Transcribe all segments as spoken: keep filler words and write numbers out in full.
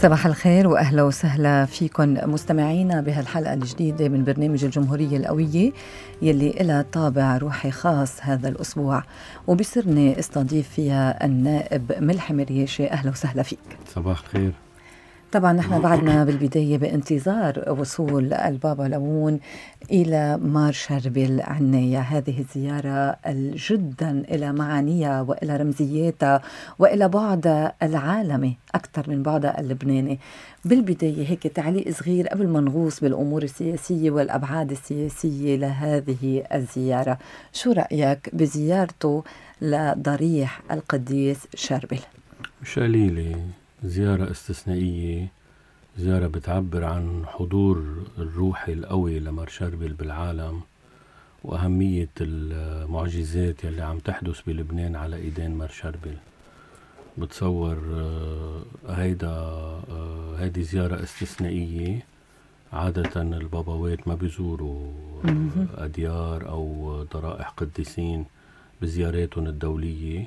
صباح الخير وأهلا وسهلا فيكم مستمعينا بهالحلقة الجديدة من برنامج الجمهورية القوية يلي إلها طابع روحي خاص هذا الأسبوع، وبصرني استضيف فيها النائب ملحم رياشة. أهلا وسهلا فيك. صباح الخير. طبعا نحن بعدنا بالبداية بانتظار وصول البابا لمون إلى مار شربل عناية. هذه الزيارة جدا إلى معانيها وإلى رمزياتها وإلى بعدها العالمي أكثر من بعدها اللبناني. بالبداية هيك تعليق صغير قبل ما نغوص بالأمور السياسية والأبعاد السياسية لهذه الزيارة، شو رأيك بزيارته لضريح القديس شربل؟ مش قليلة، زيارة استثنائية، زيارة بتعبر عن حضور الروحي القوي لمار شربل بالعالم وأهمية المعجزات يلي عم تحدث بلبنان على إيدين مار شربل. بتصور هيدا هيدي زيارة استثنائية. عادة البابوات ما بيزوروا أديار أو ضرائح قديسين بزياراتهم الدولية.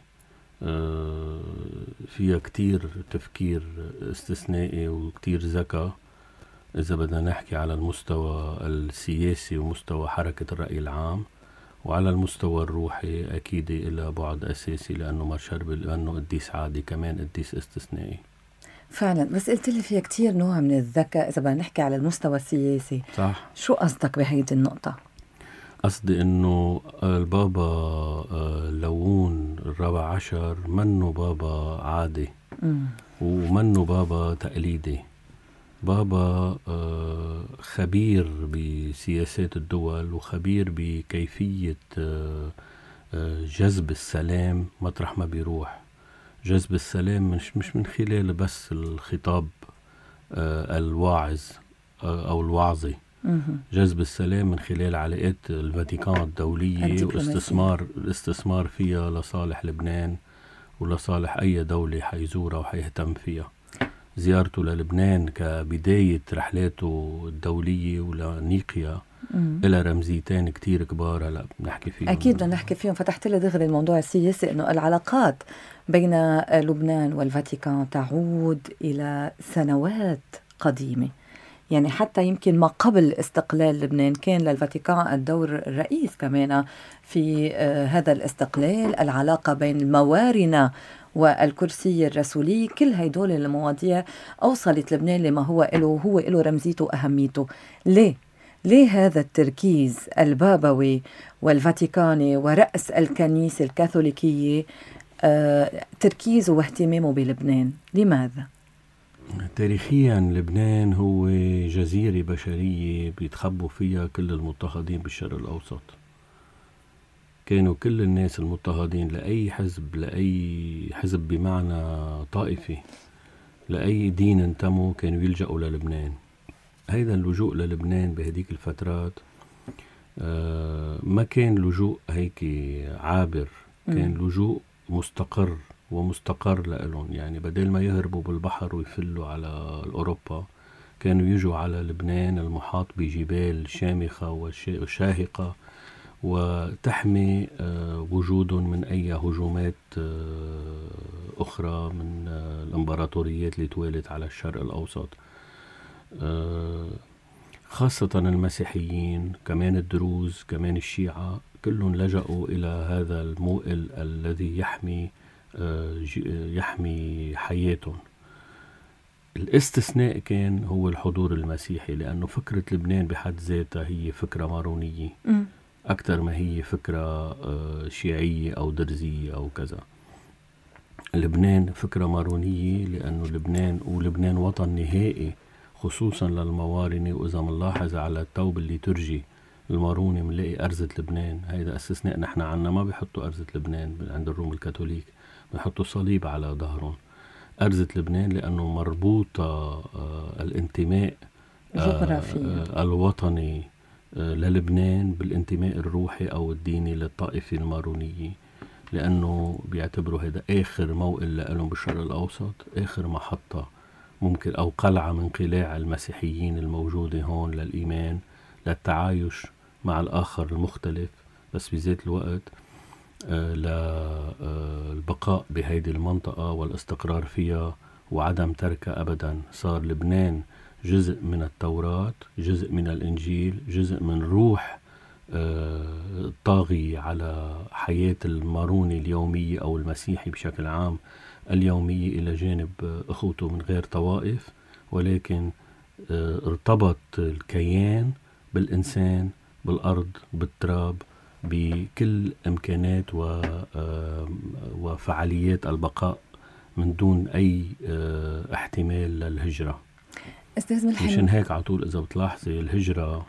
فيها كتير تفكير استثنائي وكتير ذكاء إذا بدنا نحكي على المستوى السياسي ومستوى حركة الرأي العام، وعلى المستوى الروحي أكيد إلى بعد أساسي لأنه مار شربل لأنه قديس عادي كمان قديس استثنائي فعلا. بس قلت لي فيها كتير نوع من الذكاء إذا بدنا نحكي على المستوى السياسي. صح. شو قصدك بهيدي النقطة؟ قصدي إنه البابا لون الرابع عشر منه بابا عادي م. ومنه بابا تقليدي، بابا خبير بسياسات الدول وخبير بكيفية جذب السلام مطرح ما بيروح. جذب السلام مش مش من خلال بس الخطاب الواعظ أو الوعظي، جذب السلام من خلال علاقات الفاتيكان الدولية واستثمار الاستثمار فيها لصالح لبنان ولصالح أي دولة حيزورها وحيهتم فيها. زيارته للبنان كبداية رحلاته الدولية ولنيقيا إلى رمزيتين كتير كبار هلا بنحكي فيهم. أكيد بدنا نحكي فيهم. فتحت لي دغري الموضوع السياسي، إنه العلاقات بين لبنان والفاتيكان تعود إلى سنوات قديمة، يعني حتى يمكن ما قبل استقلال لبنان كان للفاتيكان الدور الرئيس كمان في آه هذا الاستقلال. العلاقة بين الموارنة والكرسي الرسولي، كل هيدول المواضيع أوصلت لبنان لما هو له هو له رمزيته وأهميته. ليه؟ ليه هذا التركيز البابوي والفاتيكاني ورأس الكنيسة الكاثوليكية آه تركيزه واهتمامه بلبنان؟ لماذا؟ تاريخيا لبنان هو جزيرة بشرية بيتخبوا فيها كل المضطهدين بالشرق الأوسط. كانوا كل الناس المضطهدين لأي حزب، لأي حزب بمعنى طائفي، لأي دين انتموا، كانوا يلجأوا للبنان. هيدا اللجوء للبنان بهديك الفترات آه ما كان لجوء هيك عابر، كان م. لجوء مستقر ومستقر لهم. يعني بدل ما يهربوا بالبحر ويفلوا على أوروبا، كانوا يجوا على لبنان المحاط بجبال شامخة وشاهقة وتحمي وجودهم من أي هجومات أخرى من الإمبراطوريات اللي توالت على الشرق الأوسط، خاصة المسيحيين، كمان الدروز، كمان الشيعة، كلهم لجأوا إلى هذا الموئل الذي يحمي يحمي حياتهم. الاستثناء كان هو الحضور المسيحي، لأنه فكرة لبنان بحد ذاتها هي فكرة مارونية م. أكثر ما هي فكرة شيعية أو درزية أو كذا. لبنان فكرة مارونية لأنه لبنان ولبنان وطن نهائي خصوصا للموارنة. وإذا منلاحظ على الثوب اللي ترجي المارونة منلاقي أرزة لبنان. هيدا استثناء نحن عنا، ما بيحطوا أرزة لبنان عند الروم الكاثوليك، بيحطوا صليب على ظهرهم. أرزة لبنان لأنه مربوطة آه الانتماء آه الوطني آه للبنان بالانتماء الروحي أو الديني للطائفة المارونية، لأنه بيعتبروا هذا آخر موئل لهم بالشرق الأوسط، آخر محطة ممكن أو قلعة من قلاع المسيحيين الموجودة هون للإيمان، للتعايش مع الآخر المختلف، بس بذات الوقت آه للبقاء بهذه المنطقة والاستقرار فيها وعدم تركها أبدا. صار لبنان جزء من التوراة، جزء من الإنجيل، جزء من روح آه طاغي على حياة الماروني اليومية أو المسيحي بشكل عام اليومية، إلى جانب أخوته من غير طوائف، ولكن آه ارتبط الكيان بالإنسان، بالأرض، بالتراب، بكل إمكانات وفعاليات البقاء من دون أي احتمال للهجرة. أستاذ ملحم، مشان هيك على طول إذا بتلاحظي الهجرة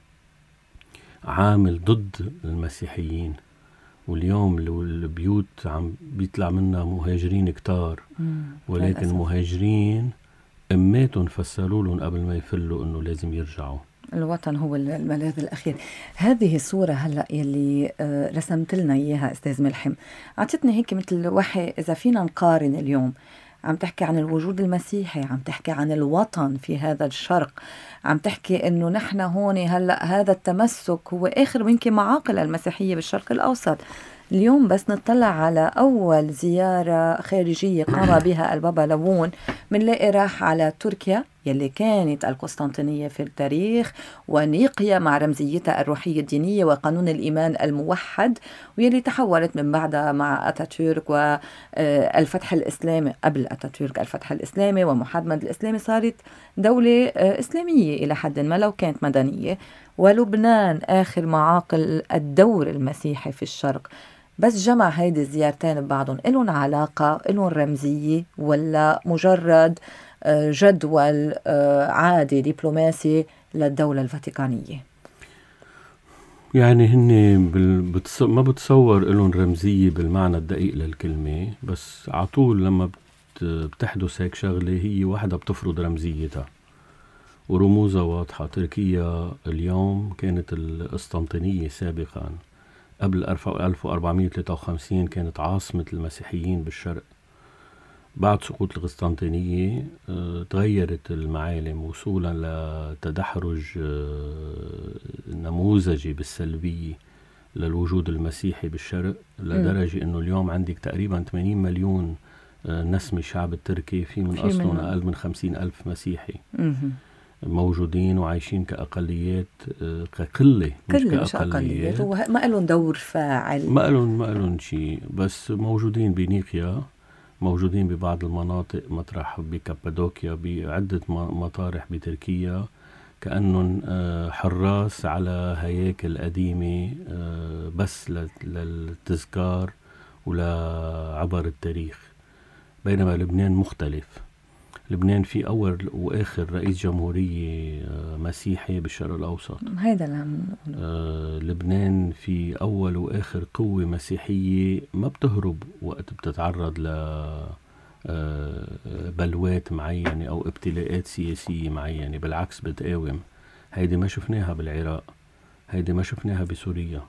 عامل ضد المسيحيين، واليوم البيوت عم بيطلع منها مهاجرين كتار، ولكن المهاجرين أماتهم فسروا لهم قبل ما يفلوا إنه لازم يرجعوا. الوطن هو الملاذ الأخير. هذه الصورة هلأ يلي رسمت لنا إياها أستاذ ملحم عطتني هيك مثل وحي. إذا فينا نقارن اليوم، عم تحكي عن الوجود المسيحي، عم تحكي عن الوطن في هذا الشرق، عم تحكي إنه نحن هون هلأ هذا التمسك هو آخر يمكن معاقل المسيحية بالشرق الأوسط. اليوم بس نطلع على أول زيارة خارجية قام بها البابا لبون، منلاقي راح على تركيا يلي كانت القسطنطينية في التاريخ، ونيقيا مع رمزيتها الروحية الدينية وقانون الإيمان الموحد، ويلي تحولت من بعدها مع أتاتورك والفتح الإسلامي، قبل أتاتورك الفتح الإسلامي ومحمد الإسلامي، صارت دولة إسلامية إلى حد ما لو كانت مدنية. ولبنان آخر معاقل الدور المسيحي في الشرق. بس جمع هيدي الزيارتين ببعضهم، إلهم علاقة، إلهم رمزية، ولا مجرد جدول عادي دبلوماسي للدولة الفاتيكانية؟ يعني هن بتص... ما بتصور إلهم رمزية بالمعنى الدقيق للكلمة، بس عطول لما بت... بتحدث هيك شغلة هي واحدة بتفرض رمزيتها ورموزها واضحة. تركيا اليوم كانت القسطنطينية سابقا قبل ألف وأربعمائة وثلاثة وخمسين كانت عاصمة المسيحيين بالشرق. بعد سقوط القسطنطينية اه تغيرت المعالم وصولا لتدحرج اه نموذجي بالسلبية للوجود المسيحي بالشرق، لدرجة أنه اليوم عندك تقريبا ثمانين مليون اه نسمي الشعب التركي، في من أصلهم أقل من خمسين ألف مسيحي موجودين وعايشين كأقليات، كقلة مش كأقليات، وما قالوا دور فاعل، ما قالوا ما قالوا شيء، بس موجودين بنيقيا، موجودين ببعض المناطق مطرح بكابادوكيا، بعدة مطارح بتركيا، كأنهم حراس على هياكل قديمة بس للتذكار ولا عبر التاريخ. بينما لبنان مختلف. لبنان في أول وآخر رئيس جمهورية مسيحي بالشرق الأوسط. هيدا اللي آه لبنان في أول وآخر قوة مسيحية ما بتهرب وقت بتتعرض ل آه بلوات معينة أو ابتلاءات سياسية معينة، بالعكس بتقاوم. هيدي ما شفناها بالعراق، هيدي ما شفناها بسوريا.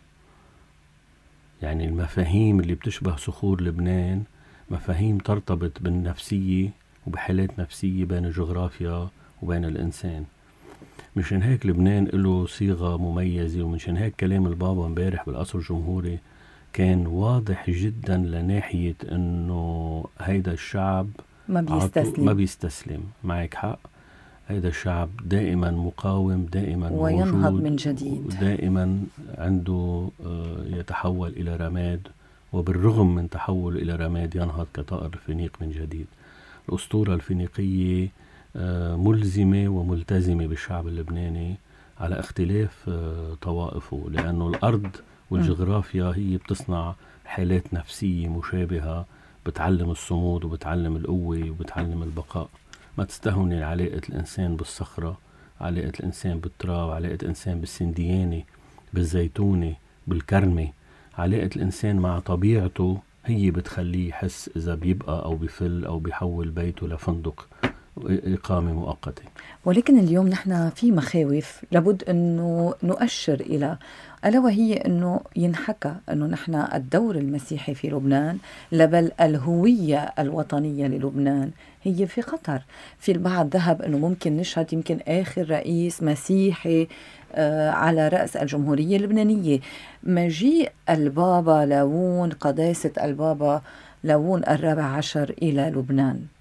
يعني المفاهيم اللي بتشبه صخور لبنان مفاهيم ترتبط بالنفسية وبحالات نفسية بين الجغرافيا وبين الإنسان. مشان هيك لبنان له صيغة مميزة، ومشان هيك كلام البابا امبارح بالقصر الجمهوري كان واضح جدا لناحية انه هيدا الشعب ما بيستسلم ما بيستسلم. معك حق، هيدا الشعب دائما مقاوم، دائما وينهض من جديد، دائما عنده يتحول إلى رماد، وبالرغم من تحول إلى رماد ينهض كطائر الفينيق من جديد. الأسطورة الفينيقية ملزمة وملتزمة بالشعب اللبناني على اختلاف طوائفه، لأنه الأرض والجغرافيا هي بتصنع حالات نفسية مشابهة، بتعلم الصمود وبتعلم القوة وبتعلم البقاء. ما تستهوني علاقة الإنسان بالصخرة، علاقة الإنسان بالتراب، علاقة الإنسان بالسنديانة، بالزيتونة، بالكرمة. علاقة الإنسان مع طبيعته هي بتخليه يحس إذا بيبقى أو بيفل أو بيحول بيته لفندق إقامة مؤقتة. ولكن اليوم نحن في مخاوف لابد أنه نؤشر إلى، ألا وهي أنه ينحكى أنه نحن الدور المسيحي في لبنان، لبل الهوية الوطنية للبنان هي في خطر. في البعض ذهب أنه ممكن نشهد يمكن آخر رئيس مسيحي آه على رأس الجمهورية اللبنانية. مجيء البابا لاون، قداسة البابا لاون الرابع عشر إلى لبنان،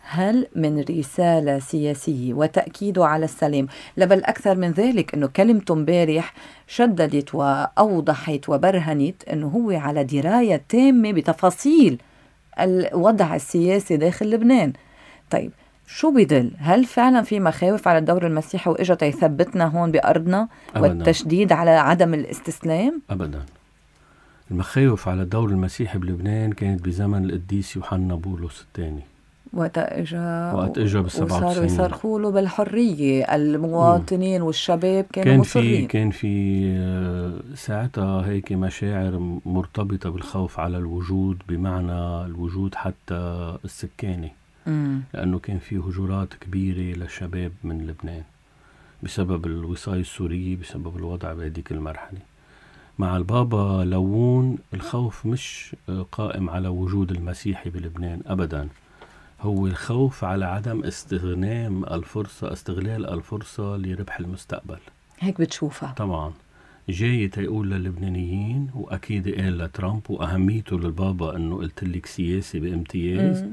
هل من رسالة سياسية وتأكيده على السلام، لبل أكثر من ذلك أنه كلمته امبارح شددت وأوضحت وبرهنت أنه هو على دراية تامة بتفاصيل الوضع السياسي داخل لبنان. طيب شو بدل؟ هل فعلا في مخاوف على الدور المسيحي وإجا يثبتنا هون بأرضنا أبداً. والتشديد على عدم الاستسلام؟ أبدا. المخاوف على الدور المسيحي بلبنان كانت بزمن القديس يوحنا بولس الثاني، وقت اجا وقت اجا بالسبعة وتسعين وصاروا يصرخوا له بالحريه المواطنين مم. والشباب كانوا كان مصرين. في كان في ساعتها هيك مشاعر مرتبطه بالخوف على الوجود، بمعنى الوجود حتى السكاني، مم. لانه كان في هجرات كبيره للشباب من لبنان بسبب الوصاية السورية، بسبب الوضع بهذيك المرحله. مع البابا لون الخوف مش قائم على وجود المسيحي بلبنان ابدا، هو الخوف على عدم استغنام الفرصة استغلال الفرصة لربح المستقبل. هيك بتشوفها؟ طبعا جاي تيقول للبنانيين، وأكيد قال لترامب، وأهميته للبابا أنه قلت لك سياسي بامتياز،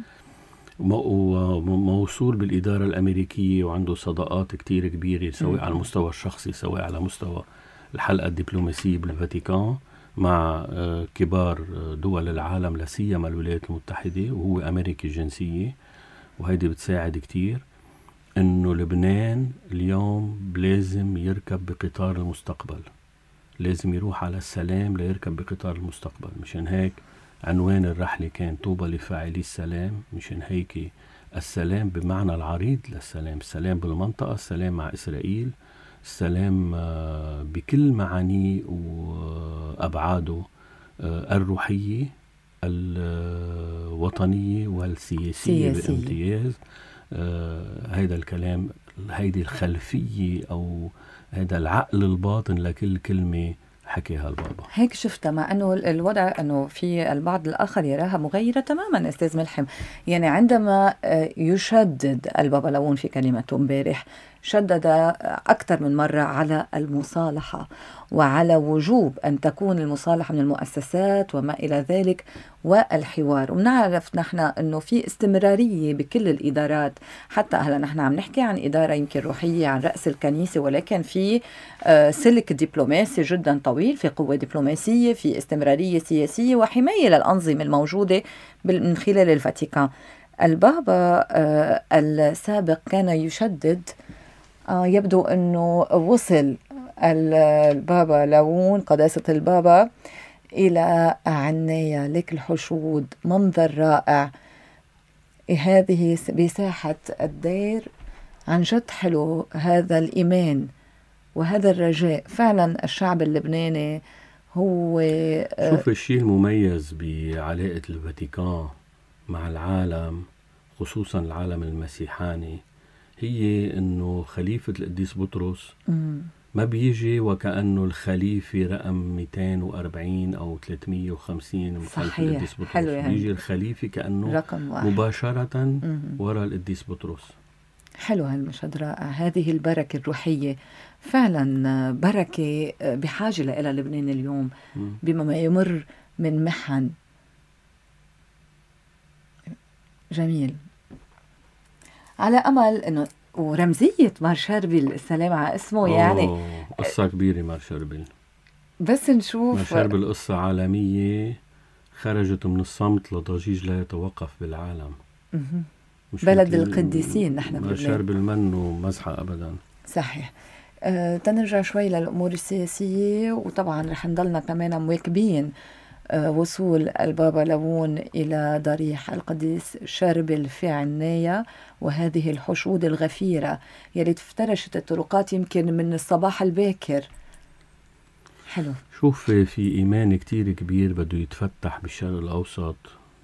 وموصول بالإدارة الأمريكية وعنده صداقات كتير كبيرة سواء على المستوى الشخصي سواء على مستوى الحلقة الدبلوماسية بالفاتيكان مع كبار دول العالم لا سيما الولايات المتحدة، وهو أمريكي الجنسية، وهيدي بتساعد كتير إنه لبنان اليوم لازم يركب بقطار المستقبل، لازم يروح على السلام ليركب بقطار المستقبل. مشان هيك عنوان الرحلة كان طوبى لفاعلي السلام. مشان هيك السلام بمعنى العريض للسلام، السلام بالمنطقة، السلام مع إسرائيل، السلام بكل معانيه وأبعاده الروحية الوطنية والسياسية سياسي. بامتياز. هيدا الكلام، هيدي الخلفية أو هيدا العقل الباطن لكل كلمة حكيها البابا. هيك شفتها، مع أنه الوضع أنه في البعض الآخر يراها مغيرة تماما. أستاذ ملحم، يعني عندما يشدد البابا لون في كلمته امبارح، شدد أكثر من مرة على المصالحة وعلى وجوب أن تكون المصالحة من المؤسسات وما إلى ذلك والحوار. ونعرف نحن أنه في استمرارية بكل الإدارات، حتى هلا نحن عم نحكي عن إدارة يمكن روحية عن رأس الكنيسة، ولكن في سلك دبلوماسي جدا طويل، في قوة دبلوماسية، في استمرارية سياسية وحماية للأنظمة الموجودة من خلال الفاتيكان. البابا السابق كان يشدد، يبدو أنه وصل البابا لون قداسة البابا إلى عناية لك الحشود، منظر رائع. هذه بساحة الدير عن جد حلو هذا الإيمان وهذا الرجاء. فعلا الشعب اللبناني هو شوف الشيء المميز بعلاقة الفاتيكان مع العالم، خصوصا العالم المسيحاني، هي انه خليفة القديس بطرس مم. ما بيجي وكأنه الخليفة رقم مئتين وأربعين أو ثلاثمئة وخمسين من خلف القديس بطرس. يعني. بيجي الخليفة كأنه مباشرة وراء القديس بطرس. حلو هالمشهد، رائع. هذه البركة الروحية فعلا بركة بحاجة إلى لبنان اليوم مم. بما يمر من محن. جميل. على أمل أنه ورمزية مار شربل، السلام على اسمه، يعني قصة كبيرة مار شربل. بس نشوف مار شربل قصة عالمية خرجت من الصمت لضجيج لا يتوقف بالعالم. بلد القديسين نحن مار شربل منه مزحة أبدا. صحيح. أه تنرجع شوي للأمور السياسية، وطبعا رح نضلنا كمان مواكبين وصول البابا لون إلى ضريح القديس شربل في عناية، وهذه الحشود الغفيرة يلي افترشت الطرقات يمكن من الصباح الباكر. حلو. شوف في إيمان كتير كبير بده يتفتح بالشرق الأوسط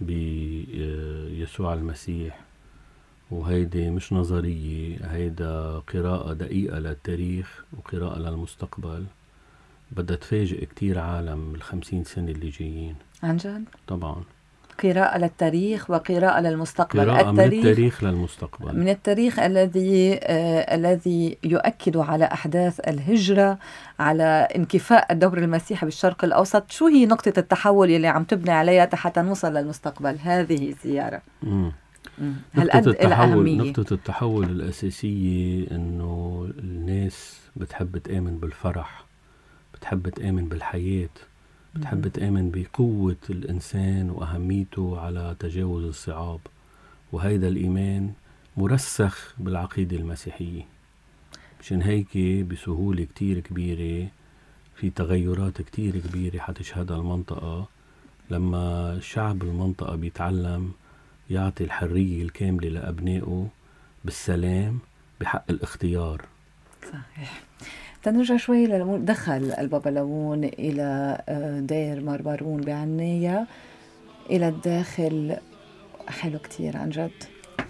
بيسوع المسيح، وهيدي مش نظرية، هيدا قراءة دقيقة للتاريخ وقراءة للمستقبل بدها تفاجئ كتير عالم الخمسين سنة اللي جايين. عن جد؟ طبعا. قراءة للتاريخ وقراءة للمستقبل. قراءة التاريخ من التاريخ للمستقبل، من التاريخ الذي آه الذي يؤكد على أحداث الهجرة، على انكفاء الدور المسيحي بالشرق الأوسط. شو هي نقطة التحول اللي عم تبني عليها حتى نوصل للمستقبل؟ هذه الزيارة. مم. هالقد الأهمية. نقطة التحول الأساسية إنه الناس بتحب تآمن بالفرح، بتحب تآمن بالحياة، بتحب مم. تآمن بقوة الإنسان وأهميته على تجاوز الصعاب، وهيدا الإيمان مرسخ بالعقيدة المسيحية. مشان هيك بسهولة كتير كبيرة في تغيرات كتير كبيرة حتشهدها المنطقة لما شعب المنطقة بيتعلم يعطي الحرية الكاملة لأبنائه بالسلام بحق الاختيار. صحيح. تنرجع شوي للمون. دخل البابا لاون إلى دير ماربارون بعناية إلى الداخل، حلو كتير عن جد.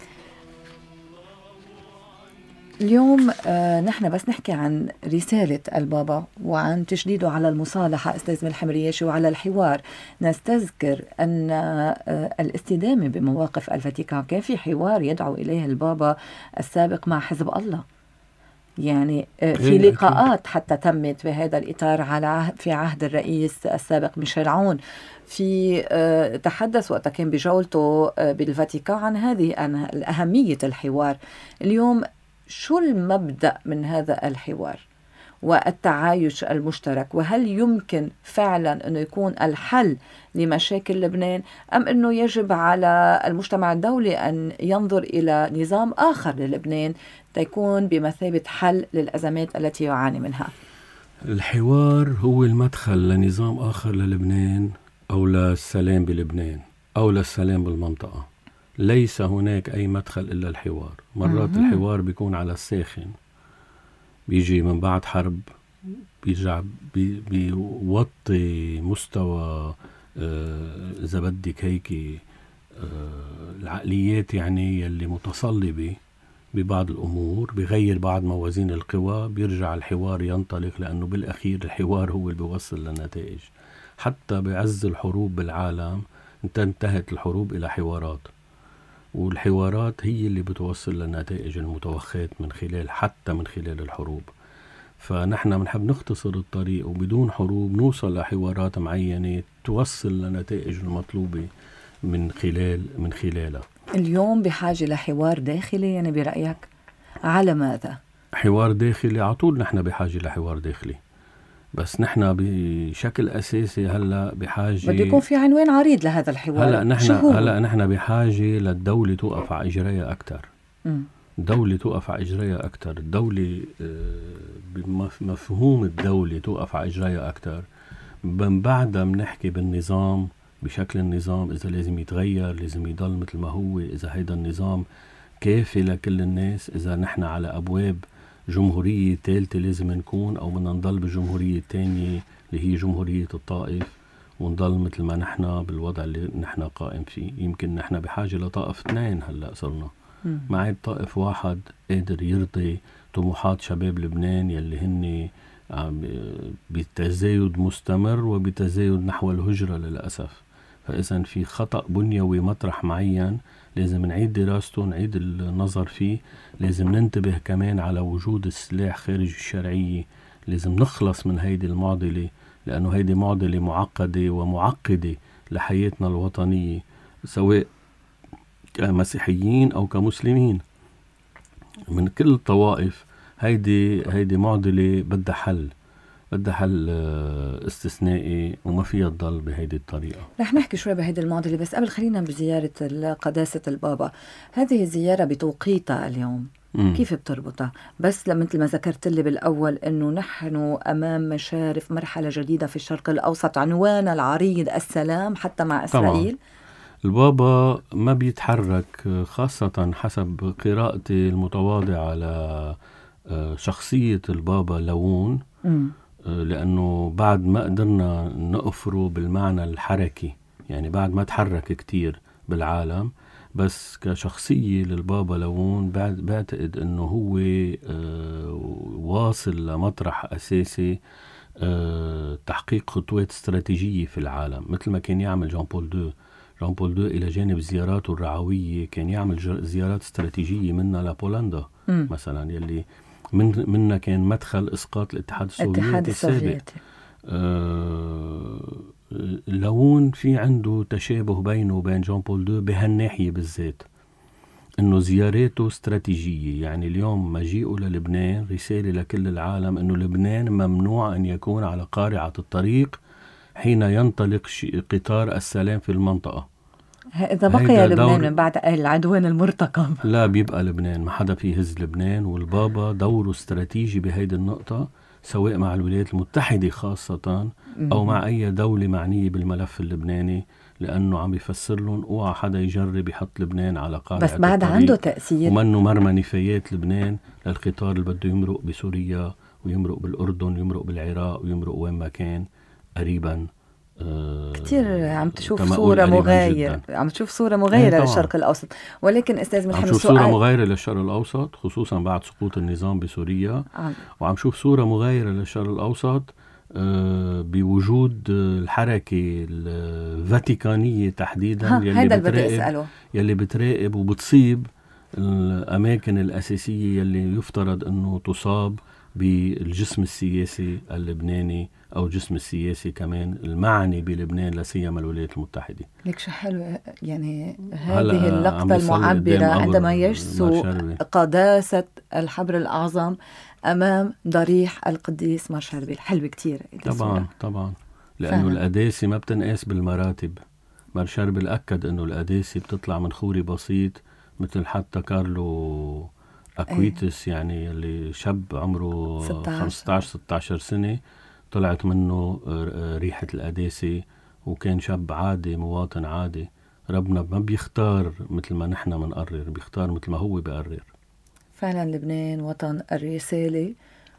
اليوم آه نحن بس نحكي عن رسالة البابا وعن تشديده على المصالحة أستاذ ملحم رياشي وعلى الحوار. نستذكر أن آه الاستدامة بمواقف الفاتيكان كان في حوار يدعو إليه البابا السابق مع حزب الله، يعني آه في لقاءات حتى تمت بهذا الإطار على في عهد الرئيس السابق ميشيل عون. في آه تحدث وقت كان بجولته آه بالفاتيكان عن هذه عن أهمية الحوار. اليوم شو المبدأ من هذا الحوار والتعايش المشترك؟ وهل يمكن فعلا أنه يكون الحل لمشاكل لبنان، أم أنه يجب على المجتمع الدولي أن ينظر إلى نظام آخر للبنان تكون بمثابة حل للأزمات التي يعاني منها؟ الحوار هو المدخل لنظام آخر للبنان أو للسلام بلبنان أو للسلام بالمنطقة. ليس هناك أي مدخل إلا الحوار. مرات مم. الحوار بيكون على الساخن، بيجي من بعد حرب بيرجع بي بيوطي مستوى إذا آه بدك هيك آه العقليات يعني يلي متصلبة ببعض الأمور، بيغير بعض موازين القوى، بيرجع الحوار ينطلق، لأنه بالأخير الحوار هو اللي بيوصل للنتائج. حتى بعز الحروب بالعالم انتهت الحروب إلى حوارات، والحوارات هي اللي بتوصل للنتائج المتوخات من خلال حتى من خلال الحروب. فنحن بنحب نختصر الطريق وبدون حروب نوصل لحوارات معينة توصل لنتائج المطلوبة من خلال من خلالها. اليوم بحاجة لحوار داخلي يعني برأيك؟ على ماذا؟ حوار داخلي على طول، نحن بحاجة لحوار داخلي، بس نحن بشكل أساسي هلأ بحاجة بده يكون في عنوان عريض لهذا الحوار. هلأ نحن هلأ نحن بحاجة للدولة توقف على إجراء أكتر. الدولة توقف على إجراء أكتر. الدولة بمفهوم الدولة توقف على إجراء أكتر. من بعدها بنحكي بالنظام بشكل النظام، إذا لازم يتغير لازم يضل مثل ما هو، إذا هيدا النظام كافي لكل الناس، إذا نحن على أبواب جمهورية ثالثة لازم نكون، أو بدنا نضل بالجمهورية الثانية اللي هي جمهورية الطائف ونضل مثل ما نحن بالوضع اللي نحن قائم فيه. يمكن نحن بحاجة لطائف اثنين هلأ صرنا، ما عاد طائف واحد قادر يرضي طموحات شباب لبنان يلي هن بتزايد مستمر وبتزايد نحو الهجرة للأسف. فإذا في خطأ بنيوي مطرح معين لازم نعيد دراسته، نعيد النظر فيه. لازم ننتبه كمان على وجود السلاح خارج الشرعية. لازم نخلص من هيدي المعضلة، لأنه هيدي معضلة معقدة ومعقدة لحياتنا الوطنية سواء كمسيحيين أو كمسلمين من كل الطوائف. هيدي هيدي معضلة بدها حل، بدها حل استثنائي وما فيها تضل بهيدي الطريقة. رح نحكي شوي بهيدي المعضلة، بس قبل خلينا بزيارة قداسة البابا. هذه الزيارة بتوقيتها اليوم مم. كيف بتربطها؟ بس مثل ما ذكرت لي بالأول أنه نحن أمام مشارف مرحلة جديدة في الشرق الأوسط، عنوان العريض السلام حتى مع إسرائيل. طبعا. البابا ما بيتحرك، خاصة حسب قراءتي المتواضعة على شخصية البابا لاون، م. لأنه بعد ما قدرنا نقفره بالمعنى الحركي، يعني بعد ما تحرك كتير بالعالم، بس كشخصية للبابا لاون بعتقد أنه هو واصل لمطرح أساسي تحقيق خطوات استراتيجية في العالم، مثل ما كان يعمل جان بول دو. جان بول دو إلى جانب زياراته الرعوية كان يعمل زيارات استراتيجية منها لبولندا م. مثلا، يلي من منا كان مدخل إسقاط الاتحاد السوفيتي السابق. آه لاون في عنده تشابه بينه وبين جان بول دو بهالناحية بالذات. إنه زيارته استراتيجية. يعني اليوم مجيئه للبنان رسالة لكل العالم إنه لبنان ممنوع أن يكون على قارعة الطريق حين ينطلق قطار السلام في المنطقة. إذا بقي لبنان من بعد العدوان المرتقب لا بيبقى لبنان، ما حدا فيه هز لبنان. والبابا دوره استراتيجي بهيدي النقطة، سواء مع الولايات المتحدة خاصة أو مع أي دولة معنية بالملف اللبناني، لأنه عم يفسر لهم اوعى حدا يجرب يحط لبنان على قارعة بس بعد عنده تأثير، ومنه مرمى نفايات لبنان للقطار اللي بده يمرق بسوريا ويمرق بالأردن ويمرق بالعراق ويمرق وين ما كان قريبا. آه كتير عم تشوف صورة مغايرة، عم تشوف صورة مغايرة للشرق الأوسط. ولكن أستاذ ملحم عم تشوف صورة مغايرة للشرق الأوسط خصوصا بعد سقوط النظام بسوريا. آه. وعم تشوف صورة مغايرة للشرق الأوسط آه بوجود الحركة الفاتيكانية تحديدا يلي بتراقب يلي بتراقب وبتصيب الأماكن الأساسية يلي يفترض أنه تصاب بالجسم السياسي اللبناني أو الجسم السياسي كمان المعني بلبنان، لا سيما الولايات المتحدة. ليك شو حلو يعني هذه اللقطة المعبرة عندما يجسو قداسة الحبر الأعظم أمام ضريح القديس مار شربيل. حلو كتير طبعا طبعا، لأنه القداسة ما بتنقاس بالمراتب. مار شربيل أكد أنه القداسة بتطلع من خوري بسيط، مثل حتى كارلو أكويتس، يعني اللي شاب عمره خمسة عشر ستة عشر سنة طلعت منه ريحة القداسة، وكان شاب عادي مواطن عادي. ربنا ما بيختار مثل ما نحن منقرر، بيختار مثل ما هو بيقرر. فعلا لبنان وطن الرسالة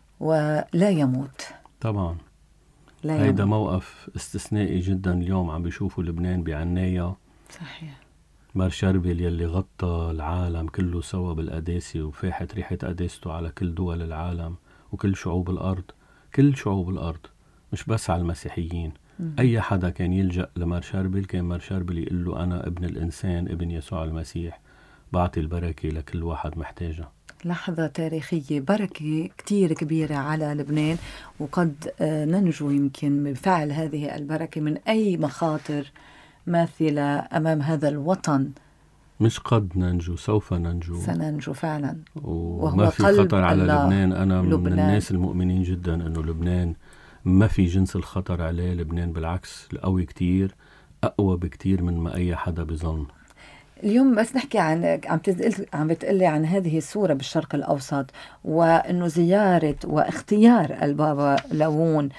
ولا يموت. طبعا هيدا موقف استثنائي جدا اليوم عم بيشوفوا لبنان بعناية. صحيح. مار شربيل يلي غطى العالم كله سوا بالقداسة وفاحت ريحة قداسته على كل دول العالم وكل شعوب الأرض، كل شعوب الأرض، مش بس على المسيحيين. م- أي حدا كان يلجأ لمار شربيل كان مار شربيل يقول له أنا ابن الإنسان، ابن يسوع المسيح، بعطي البركة لكل واحد محتاجها. لحظة تاريخية، بركة كتير كبيرة على لبنان، وقد ننجو يمكن بفعل هذه البركة من أي مخاطر ماثلة أمام هذا الوطن. مش قد ننجو، سوف ننجو، سننجو فعلا. وما في خطر على لبنان. أنا لبنان. من الناس المؤمنين جدا أنه لبنان ما في جنس الخطر عليه. لبنان بالعكس القوي كتير، أقوى بكتير من ما أي حدا بظن. اليوم بس نحكي عن عم تزقل عم بتقلي عن هذه الصورة بالشرق الأوسط، وإنه زيارة واختيار البابا لاون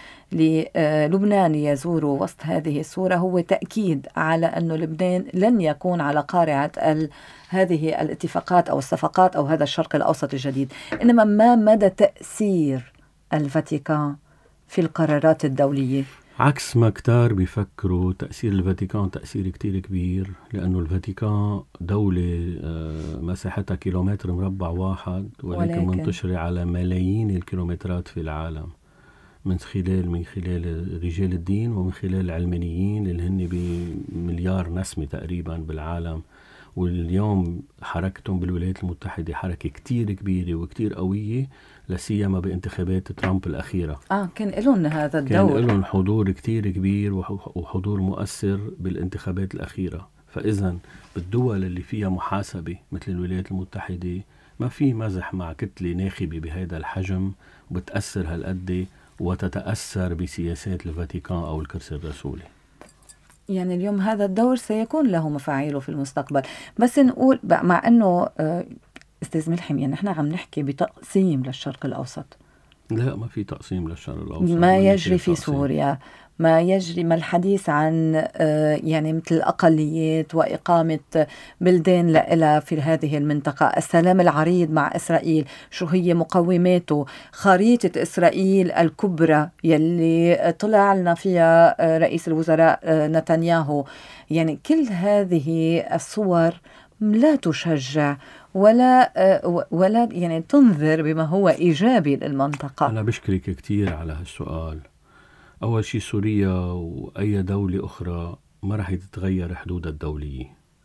للبنان يزوروا وسط هذه الصورة هو تأكيد على أنه لبنان لن يكون على قارعة هذه الاتفاقات أو الصفقات أو هذا الشرق الأوسط الجديد. إنما ما مدى تأثير الفاتيكان في القرارات الدولية؟ عكس ما كتار بيفكروا، تأثير الفاتيكان تأثير كتير كبير، لأنه الفاتيكان دولة مساحتها كيلومتر مربع واحد، ولكن منتشرة على ملايين الكيلومترات في العالم، من خلال من خلال رجال الدين ومن خلال العلمانيين اللي هن بمليار نسمة تقريبا بالعالم. واليوم حركتهم بالولايات المتحدة حركة كتير كبيرة وكتير قوية، لسيما بانتخابات ترامب الأخيرة. آه كان لهم هذا الدور، كان لهم حضور كتير كبير وحضور مؤثر بالانتخابات الأخيرة. فإذا بالدول اللي فيها محاسبة مثل الولايات المتحدة ما في مزح مع كتلة ناخبة بهذا الحجم وبتأثر هالقد وتتأثر بسياسات الفاتيكان أو الكرسي الرسولي. يعني اليوم هذا الدور سيكون له مفاعيله في المستقبل. بس نقول مع أنه أستاذ ملحم، يعني نحن عم نحكي بتقسيم للشرق الأوسط. لا، ما في تقسيم للشرق الأوسط. ما يجري في سوريا، ما يجري، ما الحديث عن يعني مثل الأقليات وإقامة بلدان لها في هذه المنطقة، السلام العريض مع إسرائيل، شو هي مقوماته، خريطة إسرائيل الكبرى يلي طلع لنا فيها رئيس الوزراء نتنياهو. يعني كل هذه الصور لا تشجع ولا ولا يعني تنذر بما هو إيجابي للمنطقة. أنا بشكرك كتير على هالسؤال. أول شيء سوريا وأي دولة أخرى ما رح يتغير حدودها الدولية.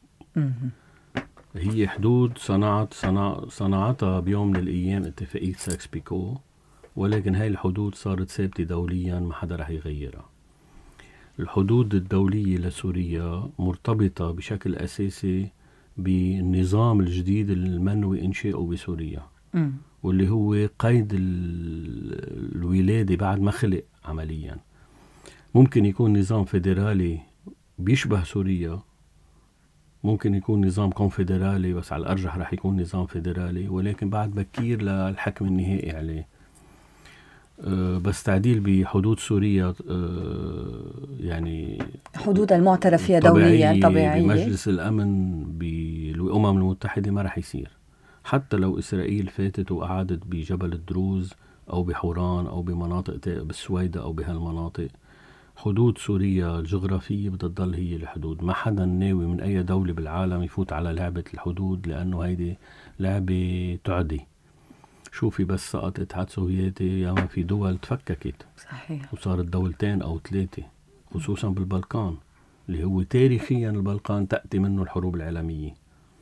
هي حدود صنعت صنع صنعتها بيوم من الأيام اتفاقية ساكس بيكو، ولكن هاي الحدود صارت ثابتة دوليا، ما حدا رح يغيرها. الحدود الدولية لسوريا مرتبطة بشكل أساسي بالنظام الجديد المنوي إنشاؤه بسوريا م. واللي هو قيد الولادة بعد ما خلق عمليا. ممكن يكون نظام فيدرالي بيشبه سوريا، ممكن يكون نظام كونفدرالي، بس على الأرجح رح يكون نظام فيدرالي، ولكن بعد بكير للحكم النهائي عليه. أه بس تعديل بحدود سوريا أه يعني حدود المعترف فيها دوليا طبيعية بمجلس الأمن بالأمم المتحدة ما رح يصير، حتى لو إسرائيل فاتت وقعدت بجبل الدروز أو بحوران أو بمناطق بالسويدة أو بهالمناطق. حدود سوريا الجغرافية بتضل هي الحدود. ما حدا ناوي من أي دولة بالعالم يفوت على لعبة الحدود، لأنه هيدي لعبة تعدي. شوفي بس سقط الاتحاد السوفيتي ياما في دول تفككت صحيح، وصارت دولتين أو ثلاثة، خصوصا بالبلقان اللي هو تاريخيا البلقان تأتي منه الحروب العالمية.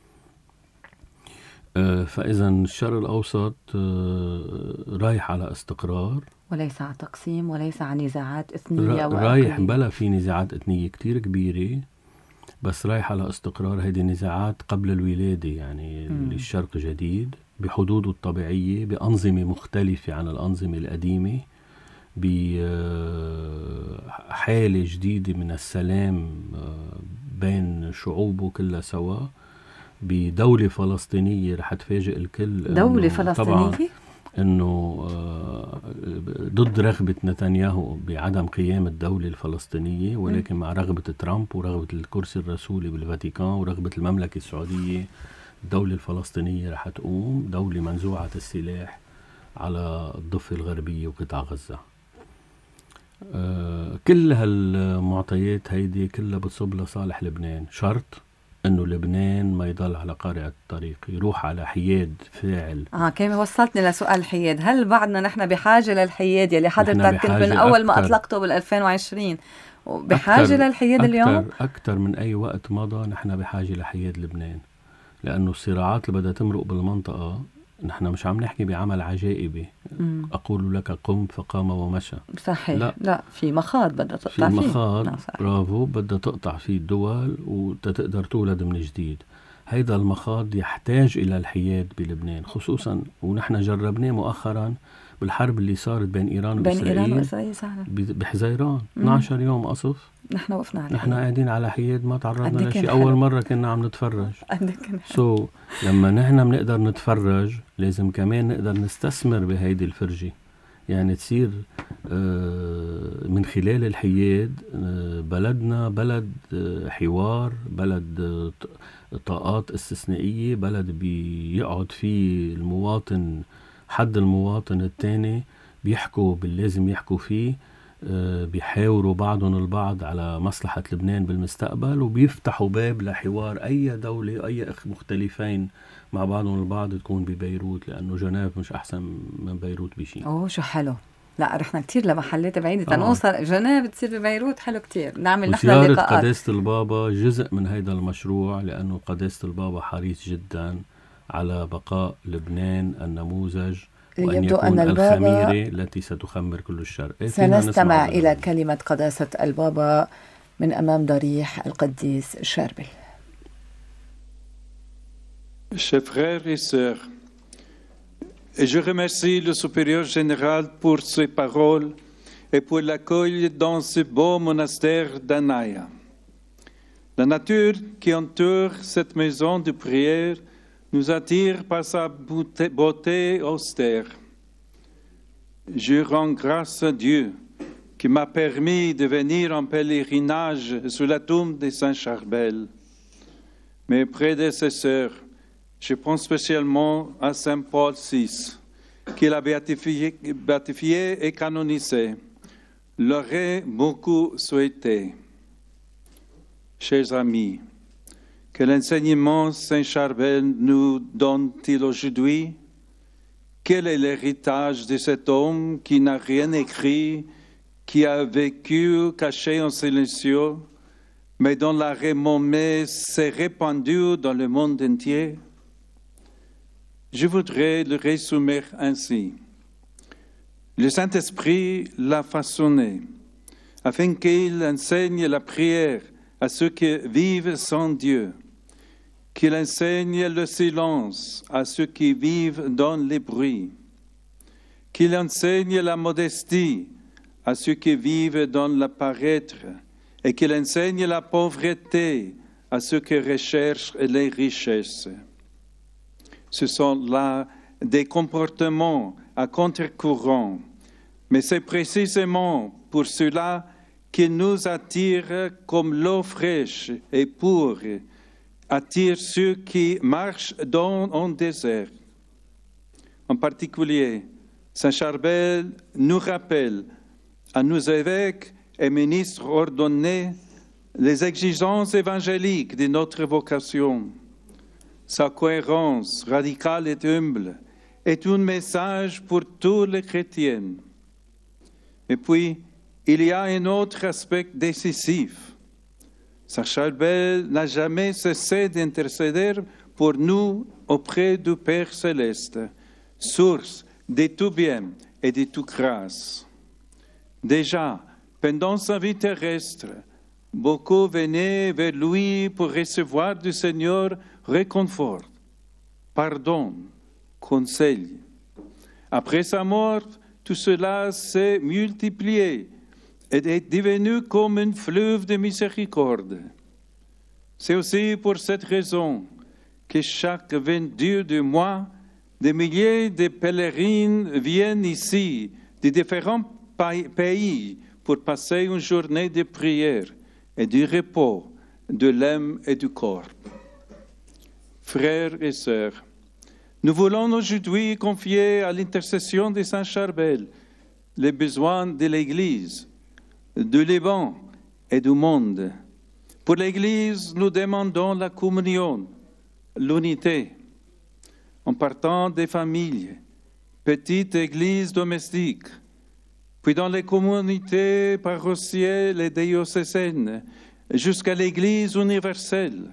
آه فإذا الشرق الأوسط آه رايح على استقرار وليس على تقسيم، وليس على نزاعات إثنية. رايح بلا في نزاعات إثنية كتير كبيرة، بس رايح على استقرار. هذه النزاعات قبل الولادة، يعني م. الشرق جديد بحدوده الطبيعية، بأنظمة مختلفة عن الأنظمة القديمة، بحالة جديدة من السلام بين شعوبه كلها سوا، بدولة فلسطينية رح تفاجئ الكل. دولة فلسطينية انه ضد رغبة نتنياهو بعدم قيام الدولة الفلسطينية، ولكن مع رغبة ترامب ورغبة الكرسي الرسولي بالفاتيكان ورغبة المملكة السعودية الدولة الفلسطينية رح تقوم دولة منزوعة السلاح على الضفة الغربية وقطاع غزة. كل هالمعطيات هيدي كلها بتصب لصالح لبنان، شرط انه لبنان ما يضل على قارعة الطريق، يروح على حياد فاعل. اه كيف وصلتني لسؤال الحياد. هل بعدنا نحن بحاجة للحياد يلي حضرتك كنت من اول ما اطلقته بالألفين وعشرين بحاجة للحياد أكتر اليوم؟ اكثر من اي وقت مضى نحن بحاجة لحياد لبنان، لانه الصراعات اللي بدها تمرق بالمنطقة نحن مش عم نحكي بعمل عجائبي. مم. أقول لك قم فقام ومشى. صحيح. لا, لا في مخاض بدها تقطع فيه. في مخاض برافو بدها تقطع فيه الدول وتقدر تولد من جديد. هيدا المخاض يحتاج إلى الحياد بلبنان خصوصا، ونحن جربناه مؤخرا بالحرب اللي صارت بين إيران بين وإسرائيل. إيران وإسرائيل صحيح. بحزيران اثني عشر يوم قصف نحن وقفنا على نحن قاعدين على حياد ما تعرضنا لشيء. أول مرة كنا عم نتفرج. سو so, لما نحن بنقدر نتفرج لازم كمان نقدر نستثمر بهيدي الفرجة، يعني تصير من خلال الحياد بلدنا بلد حوار، بلد طاقات استثنائية، بلد بيقعد فيه المواطن حد المواطن الثاني بيحكوا باللازم يحكوا فيه، بيحاوروا بعضهم البعض على مصلحة لبنان بالمستقبل، وبيفتحوا باب لحوار أي دولة أي أخ مختلفين مع بعضهم البعض تكون ببيروت، لأنه جنيف مش أحسن من بيروت بشيء. أوه شو حلو. لا رحنا كتير لمحلات بعيدة تنوصل جنيف تصير ببيروت حلو كتير. نعمل نحن لقاءات. وزيارة قداسة البابا جزء من هيدا المشروع، لأنه قداسة البابا حريص جدا على بقاء لبنان النموذج وأن يبدو يكون أن البابا الخميرة التي ستخمر كل الشرق. سنستمع إلى كلمة قداسة البابا من أمام ضريح القديس الشاربل. Chers frères et sœurs, et je remercie le supérieur général pour ses paroles et pour l'accueil dans ce beau monastère d'Anaya. La nature qui entoure cette maison de prière nous attire par sa beauté austère. Je rends grâce à Dieu qui m'a permis de venir en pèlerinage sur la tombe de Saint Charbel. Mes prédécesseurs, je pense spécialement à Saint Paul six, qui l'a béatifié, béatifié et canonisé, l'auraient beaucoup souhaité. Chers amis, quel enseignement Saint Charbel nous donne-t-il aujourd'hui? Quel est l'héritage de cet homme qui n'a rien écrit, qui a vécu caché en silencieux, mais dont la renommée s'est répandue dans le monde entier? Je voudrais le résumer ainsi. Le Saint-Esprit l'a façonné afin qu'il enseigne la prière à ceux qui vivent sans Dieu. qu'il enseigne le silence à ceux qui vivent dans les bruits, qu'il enseigne la modestie à ceux qui vivent dans le paraître, et qu'il enseigne la pauvreté à ceux qui recherchent les richesses. Ce sont là des comportements à contre-courant, mais c'est précisément pour cela qu'il nous attire comme l'eau fraîche et pure attire ceux qui marchent dans un désert. En particulier, Saint Charbel nous rappelle à nos évêques et ministres ordonnés les exigences évangéliques de notre vocation. Sa cohérence radicale et humble est un message pour tous les chrétiens. Et puis, il y a un autre aspect décisif. Saint Charbel n'a jamais cessé d'intercéder pour nous auprès du Père céleste, source de tout bien et de toute grâce. Déjà, pendant sa vie terrestre, beaucoup venaient vers lui pour recevoir du Seigneur réconfort, pardon, conseil. Après sa mort, tout cela s'est multiplié et est devenu comme un fleuve de miséricorde. C'est aussi pour cette raison que chaque vingt-deux du mois, des milliers de pèlerins viennent ici de différents pays pour passer une journée de prière et du repos de l'âme et du corps. Frères et sœurs, nous voulons aujourd'hui confier à l'intercession de Saint Charbel les besoins de l'Église, du Liban et du monde. Pour l'Église, nous demandons la communion, l'unité, en partant des familles, petites églises domestiques, puis dans les communautés paroissiales et diocésaines, jusqu'à l'Église universelle.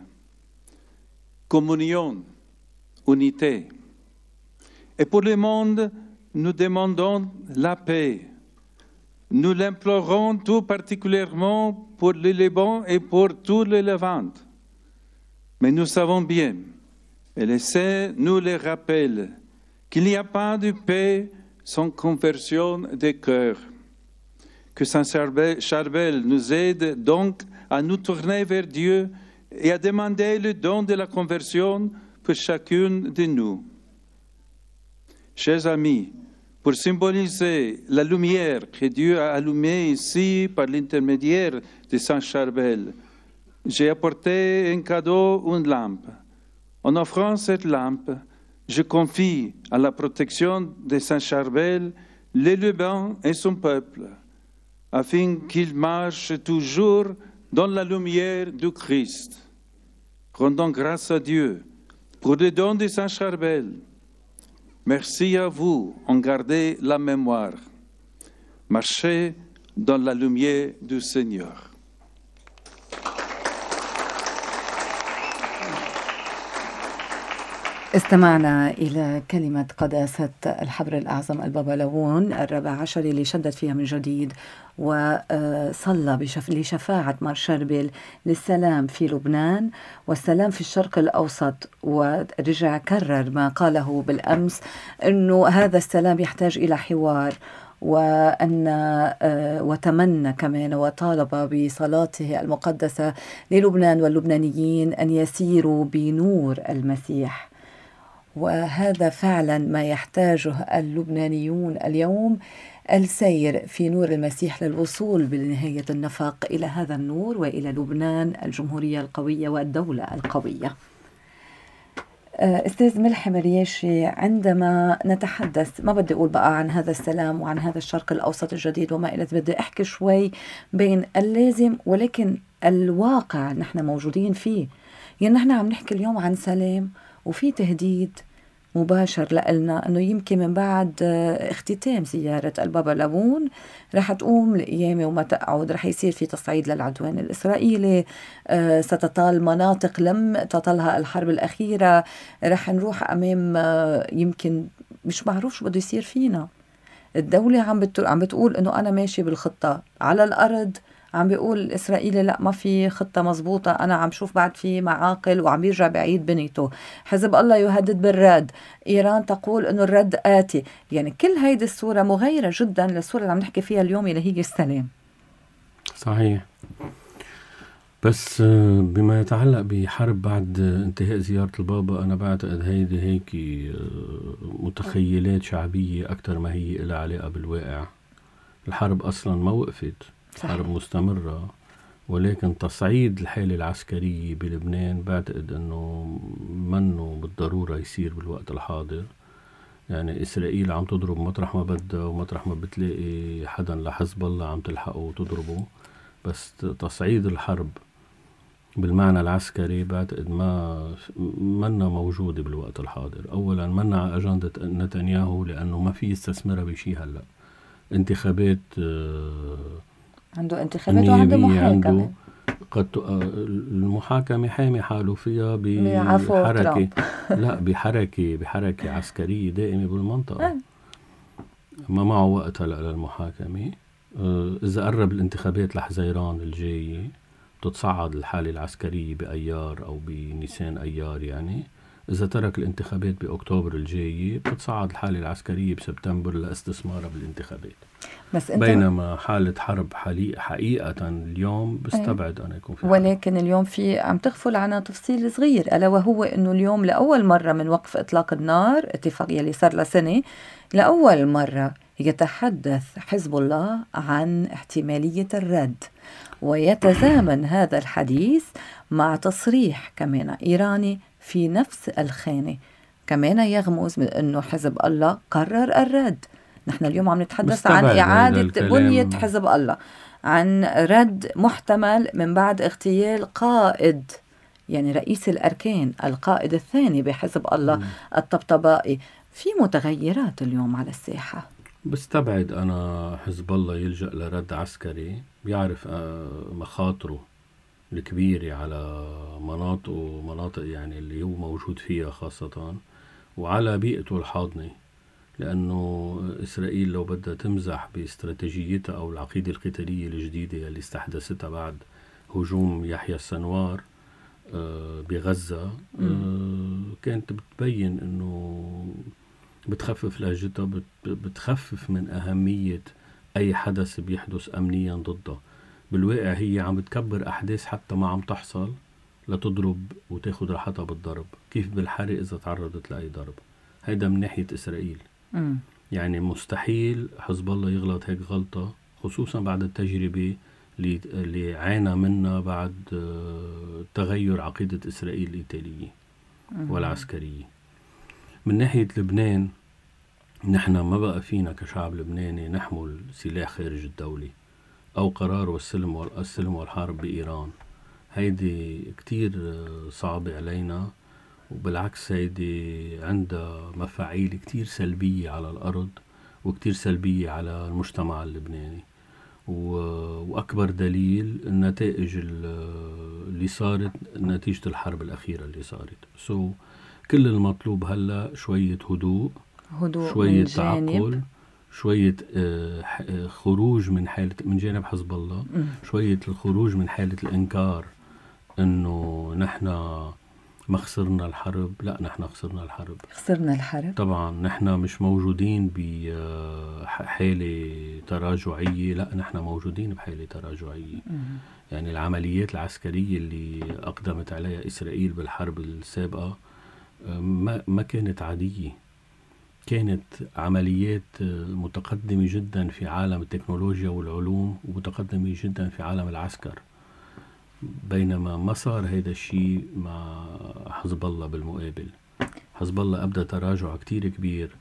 Communion, unité. Et pour le monde, nous demandons la paix. Nous l'implorons tout particulièrement pour le Liban et pour tout le Levant. Mais nous savons bien, et les saints nous le rappellent, qu'il n'y a pas de paix sans conversion des cœurs. Que Saint Charbel nous aide donc à nous tourner vers Dieu et à demander le don de la conversion pour chacune de nous. Chers amis, pour symboliser la lumière que Dieu a allumée ici par l'intermédiaire de Saint Charbel, j'ai apporté un cadeau, une lampe. En offrant cette lampe, je confie à la protection de Saint Charbel le Liban et son peuple, afin qu'il marche toujours dans la lumière du Christ. Rendons grâce à Dieu pour le don de Saint Charbel. Merci à vous, en gardez la mémoire. Marchez dans la lumière du Seigneur. استمعنا إلى كلمة قداسة الحبر الأعظم البابا ليون الرابع عشر اللي شدد فيها من جديد وصلى بشف... لشفاعة مار شربل للسلام في لبنان والسلام في الشرق الأوسط، ورجع كرر ما قاله بالأمس أنه هذا السلام يحتاج إلى حوار، وأن وتمنى كمان وطالب بصلاته المقدسة للبنان واللبنانيين أن يسيروا بنور المسيح. وهذا فعلا ما يحتاجه اللبنانيون اليوم، السير في نور المسيح للوصول بنهاية النفق إلى هذا النور وإلى لبنان الجمهورية القوية والدولة القوية. أستاذ ملحم الرياشي، عندما نتحدث، ما بدي أقول بقى عن هذا السلام وعن هذا الشرق الأوسط الجديد وما إلى، بدي أحكي شوي بين اللازم ولكن الواقع نحن موجودين فيه. يعني نحن عم نحكي اليوم عن سلام وفي تهديد مباشر لنا أنه يمكن من بعد اختتام زيارة البابا ليون رح تقوم القيامة وما تقعد، رح يصير في تصعيد للعدوان الإسرائيلي، ستطال مناطق لم تطلها الحرب الأخيرة، رح نروح أمام يمكن مش معروف شو بده يصير فينا. الدولة عم عم بتقول أنه أنا ماشي بالخطة على الأرض، عم بيقول الإسرائيلي لا ما في خطة مزبوطة، أنا عم شوف بعد في معاقل وعم بيرجع بعيد بنيته. حزب الله يهدد بالرد، إيران تقول إنه الرد آتي. يعني كل هيدي الصورة مغايرة جدا للصورة اللي عم نحكي فيها اليوم اللي هي السلام. صحيح. بس بما يتعلق بحرب بعد انتهاء زيارة البابا، أنا بعتقد هيدي هيك متخيلات شعبية أكتر ما هي لها علاقة بالواقع. الحرب أصلا ما وقفت، الحرب مستمرة، ولكن تصعيد الحالة العسكرية بلبنان بعتقد أنه منه بالضرورة يصير بالوقت الحاضر. يعني إسرائيل عم تضرب مطرح ما بدها، ومطرح ما بتلاقي حدا لحزب الله عم تلحقه وتضربه، بس تصعيد الحرب بالمعنى العسكري بعتقد ما منا موجودة بالوقت الحاضر. أولا منا على أجندة نتنياهو، لأنه ما في يستثمرها بشي هلأ. انتخابات عنده انتخابات وعنده محاكمة، قد المحاكمة حامي حاله فيها بحركة لا بحركة بحركة عسكرية دائمة بالمنطقة. ما معه وقت هلأ للمحاكمة. إذا قرب الانتخابات لحزيران الجاية تتصعد الحالة العسكرية بأيار أو بنيسان أيار. يعني إذا ترك الانتخابات بأكتوبر الجاية بتتصعد الحالة العسكرية بسبتمبر لاستثمارها بالانتخابات. بس بينما حالة حرب حقيقة اليوم بستبعد أنا يكون في حرب. ولكن اليوم في عم تغفل عنا تفصيل صغير، ألا وهو أنه اليوم لأول مرة من وقف إطلاق النار، اتفاقية اللي صار لسنة، لأول مرة يتحدث حزب الله عن احتمالية الرد، ويتزامن هذا الحديث مع تصريح كمان إيراني في نفس الخانة كمان يغمز من أنه حزب الله قرر الرد. نحن اليوم عم نتحدث عن إعادة بنية حزب الله، عن رد محتمل من بعد اغتيال قائد، يعني رئيس الأركان، القائد الثاني بحزب الله م. الطبطبائي. في متغيرات اليوم على الساحة. بستبعد أنا حزب الله يلجأ لرد عسكري، بيعرف مخاطره الكبيرة على مناطق ومناطق يعني اللي هو موجود فيها خاصة، وعلى بيئته الحاضنة. لأنه إسرائيل لو بدها تمزح باستراتيجيتها أو العقيدة القتالية الجديدة اللي استحدثتها بعد هجوم يحيى السنوار بغزة، كانت بتبين أنه بتخفف لهجتها، بتخفف من أهمية أي حدث بيحدث أمنيا ضده. بالواقع هي عم بتكبر أحداث حتى ما عم تحصل لتضرب وتاخد راحتها بالضرب، كيف بالحرق إذا تعرضت لأي ضرب. هيدا من ناحية إسرائيل. م. يعني مستحيل حزب الله يغلط هيك غلطة، خصوصا بعد التجربة اللي, اللي عانى منها بعد تغير عقيدة إسرائيل الإيطالية والعسكرية. من ناحية لبنان، نحن ما بقى فينا كشعب لبناني نحمل سلاح خارج الدولة أو قرار والسلم والسلم والحرب بإيران. هيدي كتير صعبة علينا، وبالعكس هيدي عندها مفاعيل كتير سلبية على الأرض وكتير سلبية على المجتمع اللبناني. وأكبر دليل النتائج اللي صارت نتيجة الحرب الأخيرة اللي صارت. سو كل المطلوب هلأ شوية هدوء، هدوء شوية تعقل، شوية آه خروج من حالة من جانب حزب الله، م. شوية الخروج من حالة الإنكار إنه نحن ما خسرنا الحرب. لا، نحن خسرنا الحرب خسرنا الحرب طبعا. نحن مش موجودين بحالة تراجعية، لا نحن موجودين بحالة تراجعية. م. يعني العمليات العسكرية اللي أقدمت عليها إسرائيل بالحرب السابقة ما ما كانت عادية، كانت عمليات متقدمة جدا في عالم التكنولوجيا والعلوم، ومتقدمة جدا في عالم العسكر. بينما ما صار هذا الشيء مع حزب الله بالمقابل. حزب الله أبدأ تراجع كتير كبير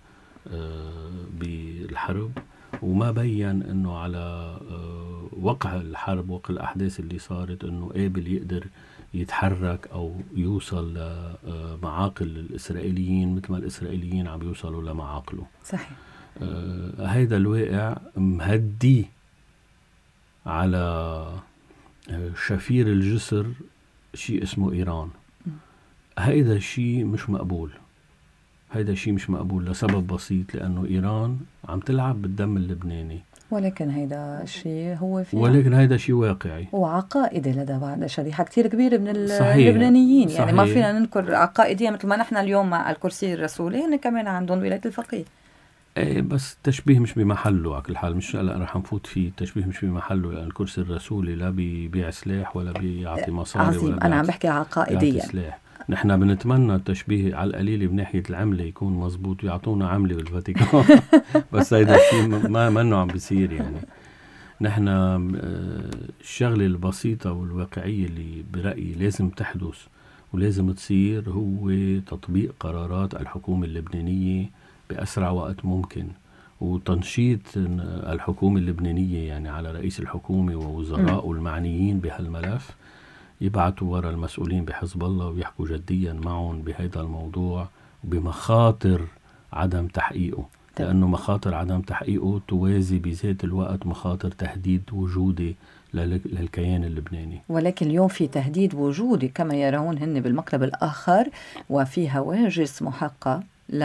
بالحرب، وما بيّن أنه على وقع الحرب، وقع الأحداث اللي صارت، أنه قابل يقدر يتحرك أو يوصل لمعاقل الإسرائيليين مثل ما الإسرائيليين عم يوصلوا لمعاقله. صحيح. آه هيدا الواقع مهدي على شفير الجسر شيء اسمه إيران. هيدا الشيء مش مقبول. هيدا الشيء مش مقبول لسبب بسيط، لأنه إيران عم تلعب بالدم اللبناني. ولكن هيدا الشيء هو في ولكن هيدا شيء واقعي وعقائدي لدى بعض شريحة كتير كبيرة من صحيح. اللبنانيين. يعني صحيح. ما فينا ننكر عقائدية مثل ما نحن اليوم مع الكرسي الرسولي، هن كمان عندهم ولاية الفقيه. ايه بس التشبيه مش بمحله على كل حال، مش هلا رح نفوت فيه. التشبيه مش بمحله، لأن الكرسي الرسولي لا بيبيع سلاح ولا بيعطي مصاري عظيم. ولا أنا عم بحكي عقائديا. نحن بنتمنى التشبيه على القليل بناحية العملة يكون مزبوط، يعطونا عملة بالفاتيكان بس هيدا الشيء ما منه عم بيصير. يعني نحن الشغلة البسيطة والواقعية اللي برأيي لازم تحدث ولازم تصير هو تطبيق قرارات الحكومة اللبنانية بأسرع وقت ممكن، وتنشيط الحكومة اللبنانية يعني على رئيس الحكومة ووزراء المعنيين بهالملف يبعثوا وراء المسؤولين بحزب الله ويحكوا جديا معهم بهذا الموضوع بمخاطر عدم تحقيقه، لأنه مخاطر عدم تحقيقه توازي بذات الوقت مخاطر تهديد وجودي للكيان اللبناني. ولكن اليوم في تهديد وجودي كما يرون هن بالمقلب الآخر، وفي هواجس محقة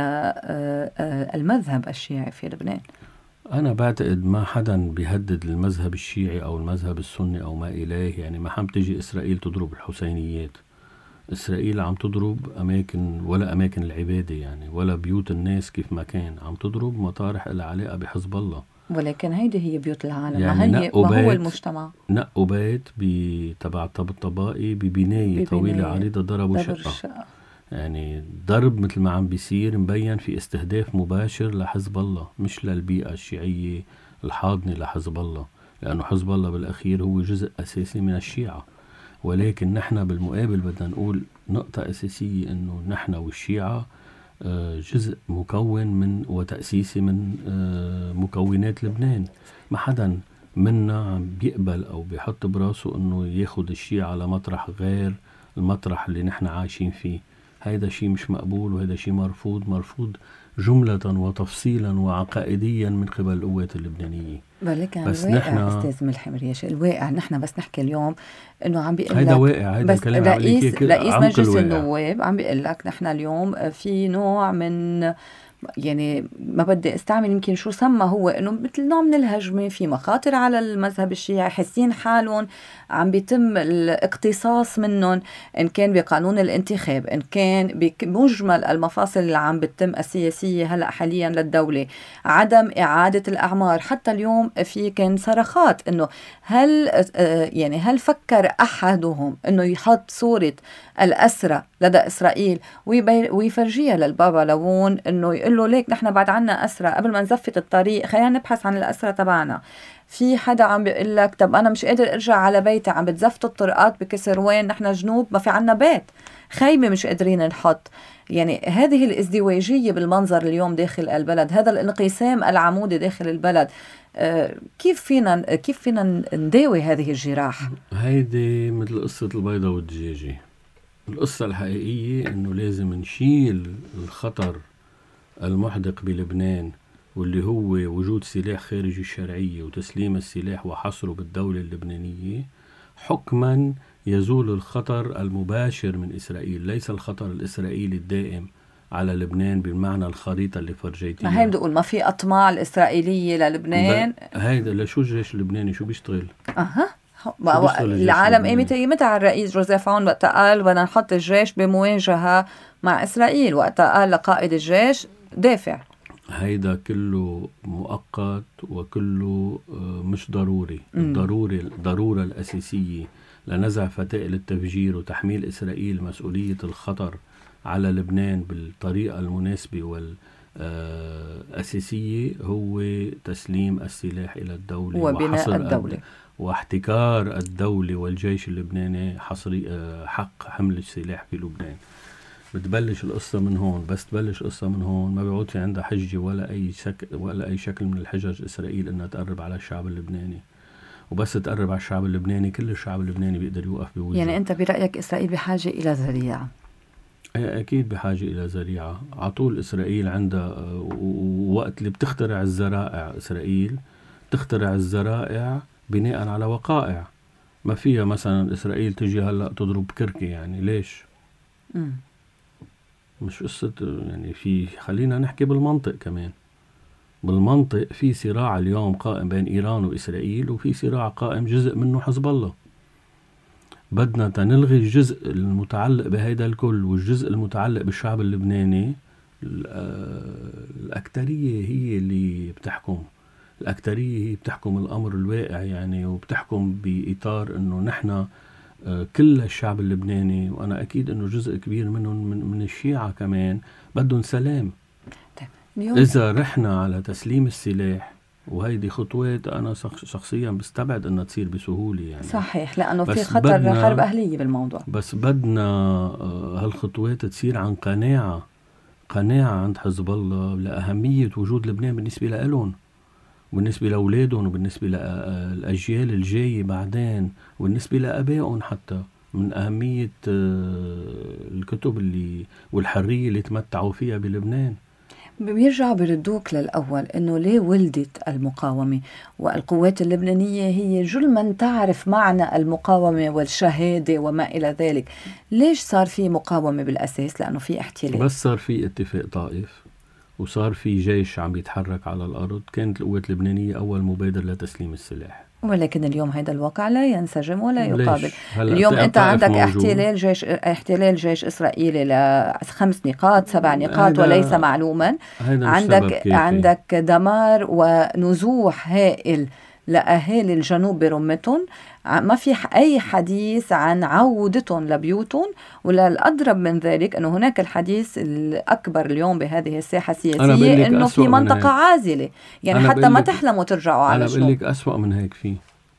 للمذهب الشيعي في لبنان. أنا بعتقد ما حدا بيهدد المذهب الشيعي أو المذهب السني أو ما إليه. يعني ما عم تجي إسرائيل تضرب الحسينيات، إسرائيل عم تضرب أماكن ولا أماكن العبادة يعني ولا بيوت الناس كيف ما كان، عم تضرب مطارح لها علاقة بحزب الله. ولكن هيدي هي بيوت العالم، يعني ما, هي ما هو المجتمع. نقوا بيت تبع الطبائي ببناية طويلة عريضة ضربوا شقة. شقة يعني ضرب مثل ما عم بيصير مبين في استهداف مباشر لحزب الله مش للبيئة الشيعية الحاضنة لحزب الله، لأنه حزب الله بالأخير هو جزء أساسي من الشيعة. ولكن نحن بالمقابل بدنا نقول نقطة أساسية إنه نحن والشيعة جزء مكون من وتأسيسي من مكونات لبنان. ما حدا منا عم بيقبل أو بيحط براسه إنه ياخد الشيعة على مطرح غير المطرح اللي نحن عايشين فيه. هيدا شيء مش مقبول وهيدا شيء مرفوض مرفوض جملة وتفصيلا وعقائديا من قبل القوات اللبنانية. بس نحن أستاذ ملحم رياش الواقع نحن بس نحكي اليوم إنه عم بيقول هيدا واقع. هيدا بس رئيس, رئيس مجلس النواب عم بيقول لك نحن اليوم في نوع من يعني ما بدي استعمل يمكن شو سمى هو انه مثل نوع من الهجمه، في مخاطر على المذهب الشيعي، حاسين حالهم عم بيتم الاقتصاص منهم، ان كان بقانون الانتخاب ان كان بمجمل المفاصل اللي عم بتتم السياسيه هلا حاليا للدوله، عدم اعاده الاعمار. حتى اليوم في كان صرخات انه هل يعني هل فكر احدهم انه يحط صوره الاسرى لدى اسرائيل ويفرجيها للبابا لون انه يقول له ليك نحن بعد عنا أسرى قبل ما نزفت الطريق خلينا نبحث عن الأسرى تبعنا. في حدا عم بيقول لك طب أنا مش قادر أرجع على بيتي، عم بتزفت الطرقات بكسر وين نحن جنوب ما في عنا بيت، خيمة مش قادرين نحط. يعني هذه الازدواجية بالمنظر اليوم داخل البلد، هذا الانقسام العمودي داخل البلد، آه كيف فينا كيف فينا نداوي هذه الجراح؟ هيدي مثل قصة البيضة والدجاجة. القصة الحقيقية إنه لازم نشيل الخطر المحدق بلبنان واللي هو وجود سلاح خارجي الشرعية وتسليم السلاح وحصره بالدولة اللبنانية، حكما يزول الخطر المباشر من إسرائيل، ليس الخطر الإسرائيلي الدائم على لبنان بالمعنى الخريطة اللي فرجيتيها. ما هي بدي أقول ما في أطماع الإسرائيلية للبنان. هيدا لشو الجيش اللبناني شو بيشتغل؟ أها العالم ايمتى متى الرئيس جوزيف عون وقت قال بدنا نحط الجيش بمواجهة مع إسرائيل، وقت قال لقائد الجيش دافع. هيدا كله مؤقت وكله مش ضروري. الضروري الضرورة الأساسية لنزع فتائل التفجير وتحميل إسرائيل مسؤولية الخطر على لبنان بالطريقة المناسبة والأساسية هو تسليم السلاح إلى الدولة وبناء الدولة واحتكار الدولة والجيش اللبناني حصري حق حمل السلاح في لبنان. بتبلش القصة من هون، بس تبلش القصة من هون ما بيعود في عندها حجة ولا أي شكل ولا أي شكل من الحجج إسرائيل إنها تقرب على الشعب اللبناني، وبس تقرب على الشعب اللبناني كل الشعب اللبناني بيقدر يوقف بوجهه. يعني أنت برأيك إسرائيل بحاجة إلى ذريعة؟ أكيد بحاجة إلى ذريعة. عطول إسرائيل عندها وقت اللي بتخترع الذرائع، إسرائيل تخترع الذرائع بناء على وقائع. ما فيها مثلا إسرائيل تجي هلأ تضرب كركي، يعني ليش؟ م. مش قصة يعني في خلينا نحكي بالمنطق كمان. بالمنطق في صراع اليوم قائم بين إيران وإسرائيل، وفي صراع قائم جزء منه حزب الله. بدنا تنلغي الجزء المتعلق بهيدا الكل والجزء المتعلق بالشعب اللبناني. الأكترية هي اللي بتحكم، الأكترية هي بتحكم الأمر الواقع يعني، وبتحكم بإطار أنه نحن كل الشعب اللبناني، وأنا أكيد أنه جزء كبير منهم من, من الشيعة كمان بدهم سلام. إذا رحنا على تسليم السلاح، وهيدي خطوات أنا شخصيا بستبعد أنها تصير بسهولة يعني. صحيح، لأنه في خطر حرب أهلية بالموضوع. بس بدنا هالخطوات تصير عن قناعة قناعة عند حزب الله لأهمية وجود لبنان بالنسبة لهم، وبالنسبة لأولادهم، وبالنسبة للأجيال الجاية بعدين، وبالنسبة لأبائهم حتى، من أهمية الكتب اللي والحرية اللي تمتعوا فيها بلبنان. بيرجعوا بردوك للأول إنه ليه ولدت المقاومة، والقوات اللبنانية هي جل من تعرف معنى المقاومة والشهادة وما إلى ذلك. ليش صار في مقاومة بالأساس؟ لأنه في احتلال. بس صار في اتفاق طائف، وصار في جيش عم يتحرك على الأرض. كانت القوات اللبنانية أول مبادر لتسليم السلاح، ولكن اليوم هذا الواقع لا ينسجم ولا يقابل. اليوم أنت عندك احتلال جيش احتلال جيش إسرائيلي لخمس نقاط سبع نقاط وليس معلوما. عندك عندك دمار ونزوح هائل لأهالي الجنوب برمتهم، ما في أي حديث عن عودتهم لبيوتهم. ولا الأضرب من ذلك أنه هناك الحديث الأكبر اليوم بهذه الساحة السياسية أنه في منطقة عازلة، يعني حتى ما تحلموا ترجعوا على جنوب. أنا بقول لك أسوأ من هيك. فيه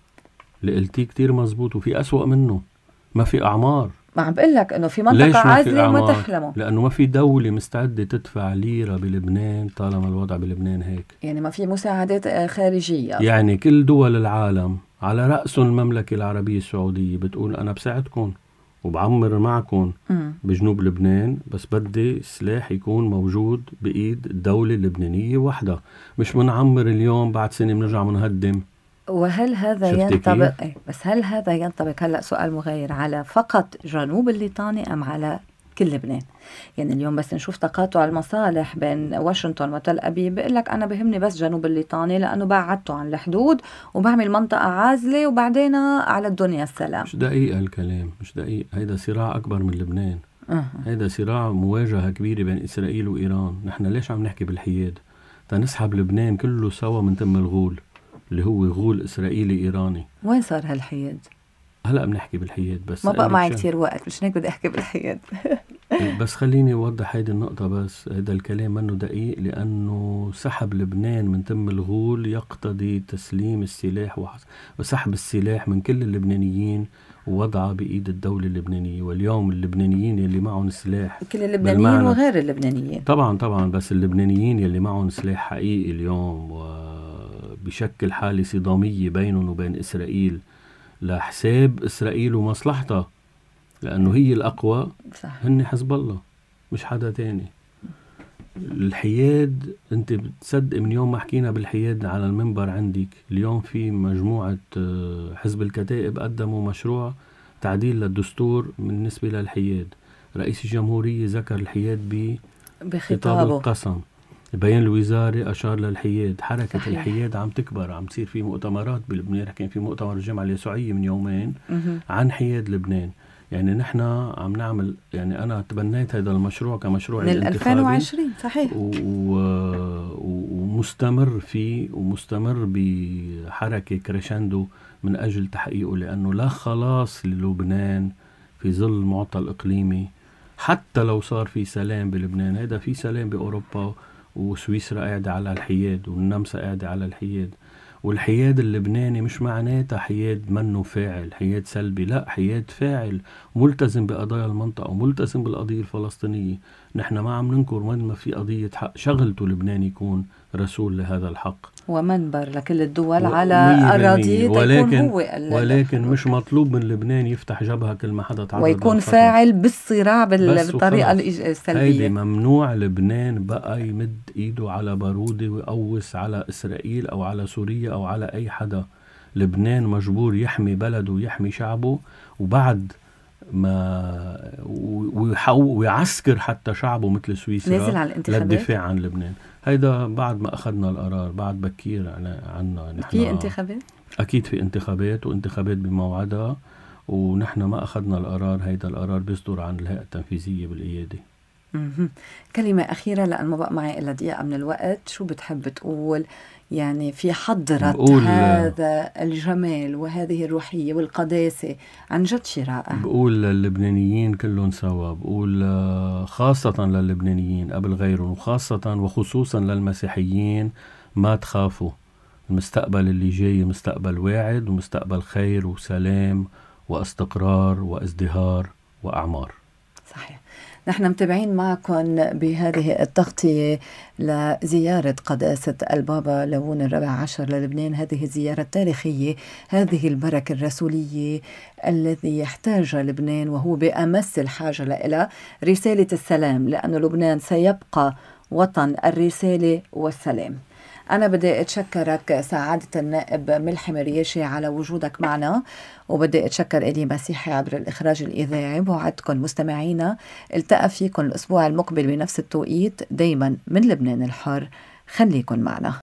اللي قلتيه كتير مزبوط، وفي أسوأ منه. ما في أعمار. ما عم بقول لك أنه في منطقة عازلة وما تحلموا، لأنه ما في دولة مستعدة تدفع ليرة بلبنان طالما الوضع بلبنان هيك. يعني ما في مساعدات خارجية. يعني كل دول العالم على رأس المملكة العربية السعودية بتقول أنا بساعدكم وبعمر معكم م. بجنوب لبنان، بس بدي سلاح يكون موجود بإيد الدولة اللبنانية وحدة، مش منعمر اليوم بعد سنة بنرجع منهدم. وهل هذا ينطبق أي بس هل هذا ينطبق هلأ سؤال مغاير على فقط جنوب الليطاني أم على كل لبنان؟ يعني اليوم بس نشوف تقاطع المصالح بين واشنطن وتل أبيب، بيقول لك أنا بهمني بس جنوب الليطاني لأنه بعدته عن الحدود وبعمل منطقة عازلة وبعدين على الدنيا السلام. مش دقيقة الكلام، مش دقيقة. هيدا صراع أكبر من لبنان. أه. هيدا صراع مواجهة كبيرة بين إسرائيل وإيران. نحن ليش عم نحكي بالحياد؟ تنسحب لبنان كله سوا من تم الغول اللي هو غول إسرائيلي إيراني. وين صار هالحياد؟ هلأ بنحكي بالحياد، بس ما بقى معي كتير وقت، مش هيك بدي أحكي بالحياد. بس خليني أوضح هيدي النقطة. بس هذا الكلام منه دقيق، لأنه سحب لبنان من تم الغول يقتضي تسليم السلاح وسحب السلاح من كل اللبنانيين ووضعه بإيد الدولة اللبنانية. واليوم اللبنانيين اللي معهم سلاح، كل اللبنانيين وغير اللبنانيين طبعا طبعا، بس اللبنانيين اللي معهم سلاح حقيقي اليوم وبشكل حالة صدامية بينهم وبين إسرائيل لحساب إسرائيل ومصلحتها، لأنه هي الأقوى. صح. هن حزب الله مش حدا تاني. الحياد أنت بتصدق من يوم ما حكينا بالحياد على المنبر عندك، اليوم في مجموعة حزب الكتائب قدموا مشروع تعديل للدستور بالنسبة للحياد. رئيس الجمهورية ذكر الحياد بخطاب القسم، بيان الوزارة أشار للحياد. حركة صحيح. الحياد عم تكبر، عم تصير في مؤتمرات بلبنان. كان في مؤتمر الجامعة اليسوعية من يومين مه. عن حياد لبنان. يعني نحن عم نعمل، يعني أنا تبنيت هذا المشروع كمشروع من ألفين وعشرين صحيح، ومستمر فيه ومستمر بحركة كريشندو من أجل تحقيقه، لأنه لا خلاص للبنان في ظل المعطى الإقليمي. حتى لو صار في سلام بلبنان، هذا في سلام بأوروبا، وسويسرا قاعدة على الحياد والنمسا قاعدة على الحياد. والحياد اللبناني مش معناته حياد منه فاعل، حياد سلبي، لا، حياد فاعل ملتزم بقضايا المنطقة وملتزم بالقضية الفلسطينية. نحن ما عم ننكر وين ما في قضية حق، شغلته لبنان يكون رسول لهذا الحق ومنبر لكل الدول على أراضيه، ولكن, ولكن مش مطلوب من لبنان يفتح جبهة كل ما حدا تعرض ويكون فاعل بالصراع بالطريقة السلبية. هيدي ممنوع. لبنان بقى يمد ايده على بارودة ويقوس على إسرائيل أو على سوريا أو على أي حدا. لبنان مجبور يحمي بلده ويحمي شعبه، وبعد ما ويعسكر حتى شعبه مثل سويسرا للدفاع عن لبنان. هيدا بعد ما أخذنا القرار، بعد بكير عنا نحن. في انتخابات؟ أكيد في انتخابات، وانتخابات بموعدها، ونحن ما أخذنا القرار. هيدا القرار بيصدر عن الهيئة التنفيذية بالقيادة. كلمة أخيرة لأن ما بقى معي إلا دقيقة من الوقت، شو بتحب تقول يعني في حضرة هذا الجمال وهذه الروحية والقداسة؟ عن جد شيء رائع. بقول للبنانيين كلهم سوا، بقول خاصة للبنانيين قبل غيرهم، وخاصة وخصوصا للمسيحيين، ما تخافوا. المستقبل اللي جاي مستقبل واعد، ومستقبل خير وسلام واستقرار وازدهار وأعمار. صحيح. نحن متابعين معكم بهذه التغطية لزيارة قداسة البابا ليون الرابع عشر للبنان، هذه الزيارة التاريخية، هذه البركة الرسولية الذي يحتاج لبنان وهو بأمس الحاجة إلى رسالة السلام، لأن لبنان سيبقى وطن الرسالة والسلام. أنا بدي أتشكرك سعادة النائب ملحم رياشي على وجودك معنا، وبدي أتشكر إلي مسيحي عبر الإخراج الإذاعي. وعدكم مستمعينا التقى فيكم الأسبوع المقبل بنفس التوقيت، دايما من لبنان الحر. خليكن معنا.